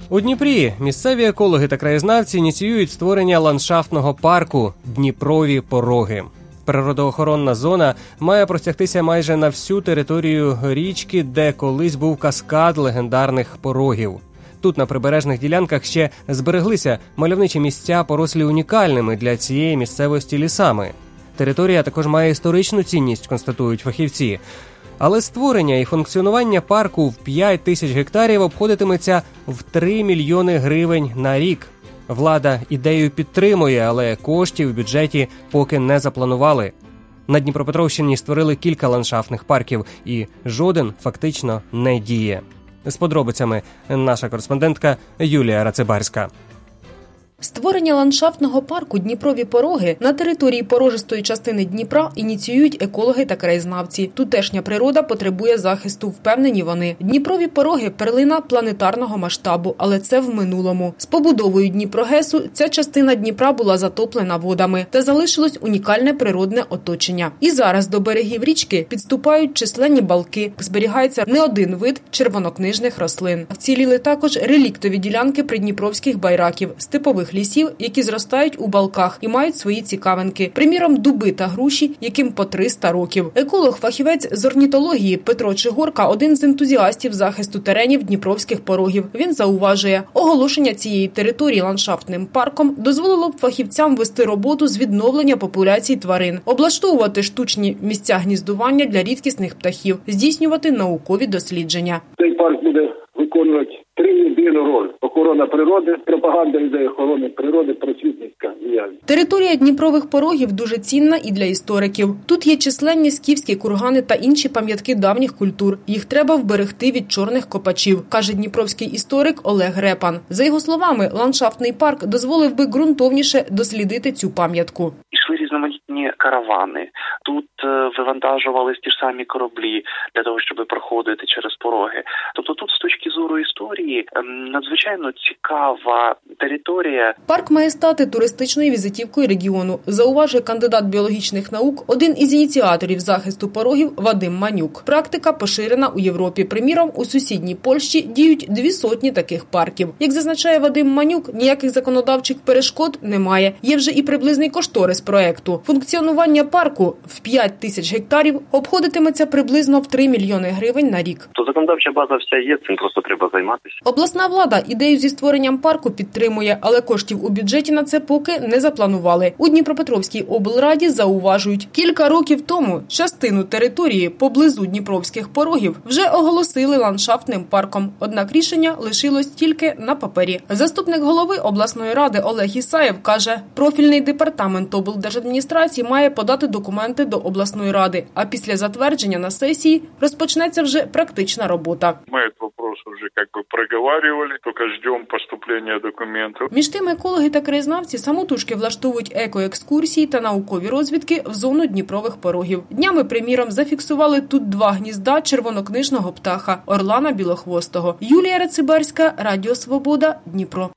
У Дніпрі місцеві екологи та краєзнавці ініціюють створення ландшафтного парку «Дніпрові пороги». Природоохоронна зона має простягтися майже на всю територію річки, де колись був каскад легендарних порогів. Тут на прибережних ділянках ще збереглися мальовничі місця, порослі унікальними для цієї місцевості лісами. Територія також має історичну цінність, констатують фахівці. Але створення і функціонування парку в 5 тисяч гектарів обходитиметься в 3 мільйони гривень на рік. Влада ідею підтримує, але коштів в бюджеті поки не запланували. На Дніпропетровщині створили кілька ландшафтних парків, і жоден фактично не діє. З подробицями наша кореспондентка Юлія Рацибарська. Створення ландшафтного парку «Дніпрові пороги» на території порожистої частини Дніпра ініціюють екологи та краєзнавці. Тутешня природа потребує захисту, впевнені вони. Дніпрові пороги – перлина планетарного масштабу, але це в минулому. З побудовою Дніпрогесу ця частина Дніпра була затоплена водами та залишилось унікальне природне оточення. І зараз до берегів річки підступають численні балки. Зберігається не один вид червонокнижних рослин. Вціліли також реліктові ділянки придніпровських байраків, степових лісів, які зростають у балках і мають свої цікавинки. Приміром, дуби та груші, яким по 300 років. Еколог-фахівець з орнітології Петро Чигорка – один з ентузіастів захисту теренів Дніпровських порогів. Він зауважує, оголошення цієї території ландшафтним парком дозволило б фахівцям вести роботу з відновлення популяцій тварин, облаштовувати штучні місця гніздування для рідкісних птахів, здійснювати наукові дослідження. Цей парк буде виконувати 3 єдину роль: охорона природи, пропаганда ідеї охорони природи, просвітницька діяльність. Територія Дніпрових порогів дуже цінна і для істориків. Тут є численні скіфські кургани та інші пам'ятки давніх культур. Їх треба вберегти від чорних копачів, каже дніпровський історик Олег Репан. За його словами, ландшафтний парк дозволив би ґрунтовніше дослідити цю пам'ятку. Ішли різноманітні каравани. Тут вивантажувались ті ж самі кораблі для того, щоб проходити через пороги. Тобто тут з точки зору історії надзвичайно цікава територія. Парк має стати туристичною візитівкою регіону, зауважує кандидат біологічних наук, один із ініціаторів захисту порогів Вадим Манюк. Практика поширена у Європі. Приміром, у сусідній Польщі діють 200 таких парків. Як зазначає Вадим Манюк, ніяких законодавчих перешкод немає. Є вже і приблизний кошторис проекту. Функціонування парку в 5 тисяч гектарів обходитиметься приблизно в 3 мільйони гривень на рік. То законодавча база вся є, цим просто треба займатися. Обласна влада ідею зі створенням парку підтримує, але коштів у бюджеті на це поки не запланували. У Дніпропетровській облраді зауважують, кілька років тому частину території поблизу Дніпровських порогів вже оголосили ландшафтним парком. Однак рішення лишилось тільки на папері. Заступник голови обласної ради Олег Ісаєв каже, профільний департамент облдержадміністрації має подати документи до обласної ради, а після затвердження на сесії розпочнеться вже практична робота. Ми цей вопрос вже проговорювали, тільки чекаємо поступлення документів. Між тим, екологи та краєзнавці самотужки влаштовують екоекскурсії та наукові розвідки в зону Дніпрових порогів. Днями, приміром, зафіксували тут 2 гнізда червонокнижного птаха – орлана білохвостого. Юлія Рацибарська, Радіо Свобода, Дніпро.